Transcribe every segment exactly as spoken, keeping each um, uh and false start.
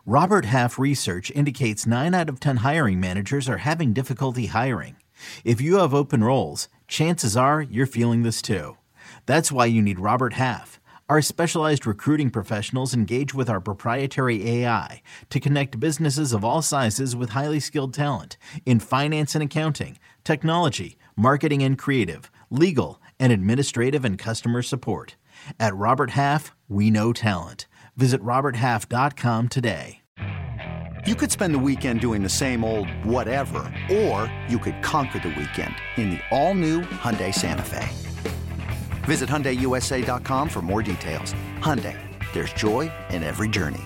Robert Half research indicates nine out of ten hiring managers are having difficulty hiring. If you have open roles, chances are you're feeling this too. That's why you need Robert Half. Our specialized recruiting professionals engage with our proprietary A I to connect businesses of all sizes with highly skilled talent in finance and accounting, technology, marketing and creative, legal, and administrative and customer support. At Robert Half, we know talent. Visit robert half dot com today. You could spend the weekend doing the same old whatever, or you could conquer the weekend in the all-new Hyundai Santa Fe. Visit Hyundai U S A dot com for more details. Hyundai, there's joy in every journey.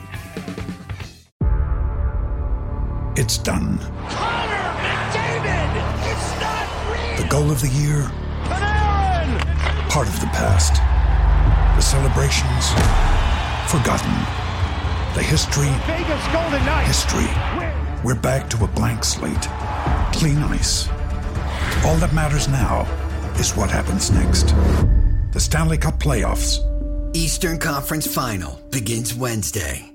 It's done. Connor McDavid! It's not real! The goal of the year. Panarin! Part of the past. The celebrations. Forgotten. The history. Vegas Golden Knights! History. We're back to a blank slate. Clean ice. All that matters now is what happens next. The Stanley Cup Playoffs. Eastern Conference Final begins Wednesday.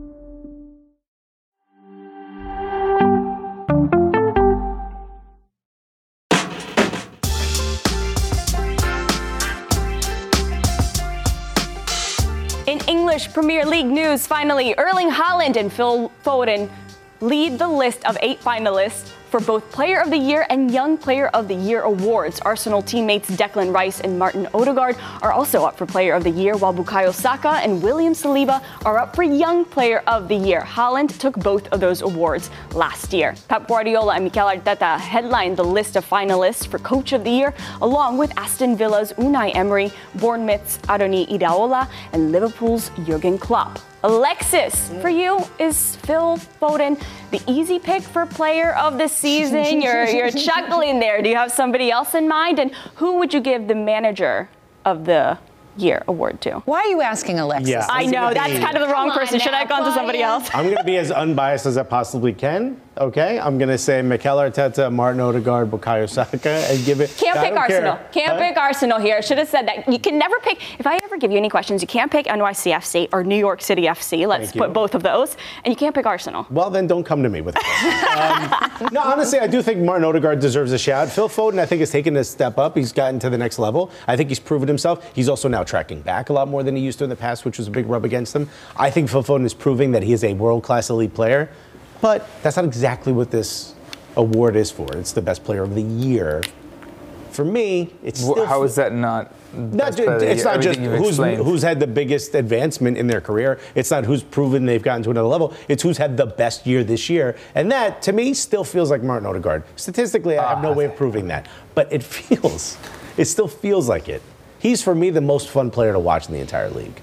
In English Premier League news, finally, Erling Haaland and Phil Foden lead the list of eight finalists for both Player of the Year and Young Player of the Year awards. Arsenal teammates Declan Rice and Martin Odegaard are also up for Player of the Year, while Bukayo Saka and William Saliba are up for Young Player of the Year. Haaland took both of those awards last year. Pep Guardiola and Mikel Arteta headlined the list of finalists for Coach of the Year, along with Aston Villa's Unai Emery, Bournemouth's Adoni Iraola, and Liverpool's Jurgen Klopp. Alexis, for you, is Phil Foden the easy pick for Player of the Season? You're you're chuckling there. Do you have somebody else in mind? And who would you give the Manager of the Year award to? Why are you asking Alexis? Yeah, I know, that's kind of the wrong person. Should I have gone to somebody else? I'm going to be as unbiased as I possibly can, okay? I'm going to say Mikel Arteta, Martin Odegaard, Bukayo Saka, and give it... Can't I pick don't Arsenal. care. Can't Huh? pick Arsenal here. Should have said that. You can never pick... If I ever give you any questions, you can't pick N Y C F C or New York City F C. Let's Thank you. put both of those. And you can't pick Arsenal. Well, then don't come to me with that. um, no, honestly, I do think Martin Odegaard deserves a shout. Phil Foden, I think, has taken a step up. He's gotten to the next level. I think he's proven himself. He's also now tracking back a lot more than he used to in the past, which was a big rub against him. I think Phil Foden is proving that he is a world-class elite player, but that's not exactly what this award is for. It's the best player of the year. For me, it's still... How is that not... Not, it's not just who's, who's had the biggest advancement in their career. It's not who's proven they've gotten to another level. It's who's had the best year this year. And that, to me, still feels like Martin Odegaard. Statistically, I have no way of proving that. But it feels, it still feels like it. He's, for me, the most fun player to watch in the entire league.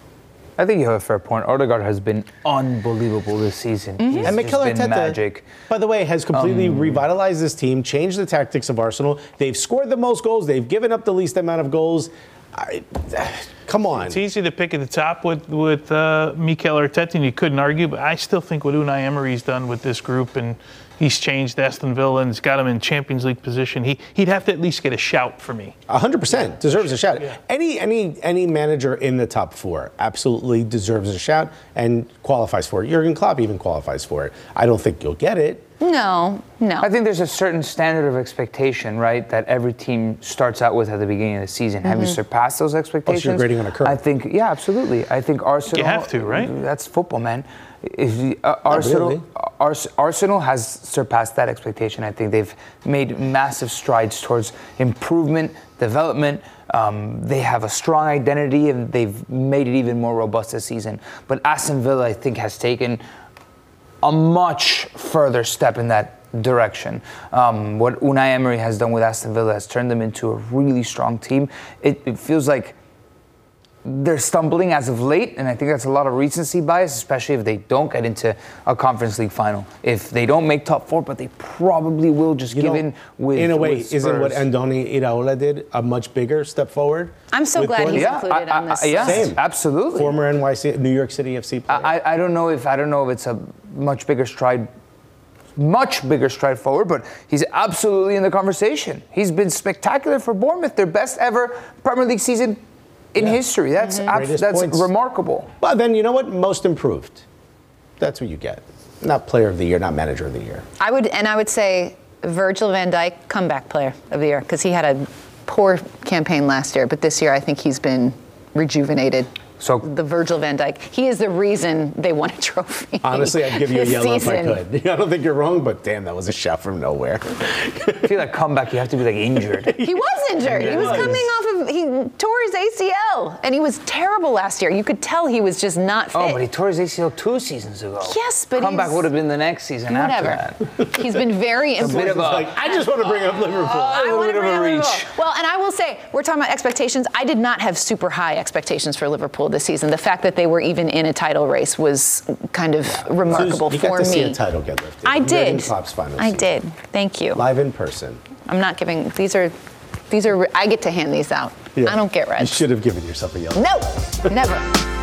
I think you have a fair point. Odegaard has been unbelievable this season. Mm-hmm. He's and Mikel just been Arteta, magic. by the way, has completely Um, revitalized this team, changed the tactics of Arsenal. They've scored the most goals. They've given up the least amount of goals. I, come on. It's easy to pick at the top with, with uh, Mikel Arteta, and you couldn't argue, but I still think what Unai Emery's done with this group, and he's changed Aston Villa and has got him in Champions League position, he, he'd have to at least get a shout for me. one hundred percent deserves a shout. Yeah. Any any any manager in the top four absolutely deserves a shout and qualifies for it. Jurgen Klopp even qualifies for it. I don't think you'll get it. No, no. I think there's a certain standard of expectation, right, that every team starts out with at the beginning of the season. Mm-hmm. Have you surpassed those expectations? Oh, so you're grading on a curve. I think, yeah, absolutely. I think Arsenal... You have to, right? That's football, man. If the, uh, Arsenal, really. Ars- Arsenal has surpassed that expectation. I think they've made massive strides towards improvement, development. Um, they have a strong identity, and they've made it even more robust this season. But Aston Villa, I think, has taken a much further step in that direction. Um, what Unai Emery has done with Aston Villa has turned them into a really strong team. It, it feels like they're stumbling as of late, and I think that's a lot of recency bias, especially if they don't get into a Conference League final. If they don't make top four, but they probably will just You give know, in with in a way, with isn't what Spurs. Andoni Iraola did a much bigger step forward? I'm so with glad Bournemouth? he's Yeah, included I- on this. I- yeah, list. Same. absolutely. Former N Y C, New York City F C player. I, I don't know if I don't know if it's a much bigger stride, much bigger stride forward, but he's absolutely in the conversation. He's been spectacular for Bournemouth, their best ever Premier League season in Yeah. history. That's Mm-hmm. abs- Greatest that's points. remarkable. Well, then you know what? Most improved. That's what you get. Not player of the year, not manager of the year. I would, and I would say Virgil van Dijk, comeback player of the year, because he had a poor campaign last year, but this year I think he's been rejuvenated. So the Virgil van Dijk, he is the reason they won a trophy. Honestly, I'd give you a yellow season. if I could. I don't think you're wrong, but damn, that was a shot from nowhere. I feel like comeback, you have to be like injured. He was injured. He was coming off of, he tore his A C L, and he was terrible last year. You could tell he was just not fit. Oh, but he tore his A C L two seasons ago. Yes, but comeback he's- would have been the next season Whatever. after that. He's been very A bit important. of a, Like, I just want to bring up Liverpool. I a want to bit of bring a up reach. Liverpool. Well, and I will say, we're talking about expectations. I did not have super high expectations for Liverpool this season. The fact that they were even in a title race was kind of remarkable you for got to me. see a title get lifted. I Jurgen did. Klopp's final I season. did. Thank you. Live in person. I'm not giving. These are, these are. I get to hand these out. Yeah. I don't get You red. should have given yourself a yellow. No, never.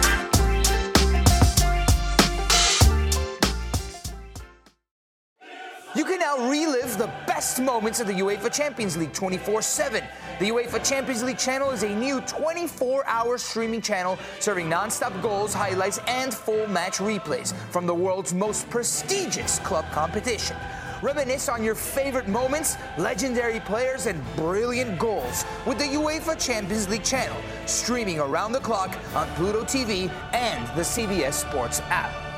You can now relive the best moments of the UEFA Champions League twenty-four seven. The UEFA Champions League channel is a new twenty-four hour streaming channel serving non-stop goals, highlights, and full match replays from the world's most prestigious club competition. Reminisce on your favorite moments, legendary players, and brilliant goals with the UEFA Champions League channel, streaming around the clock on Pluto T V and the C B S Sports app.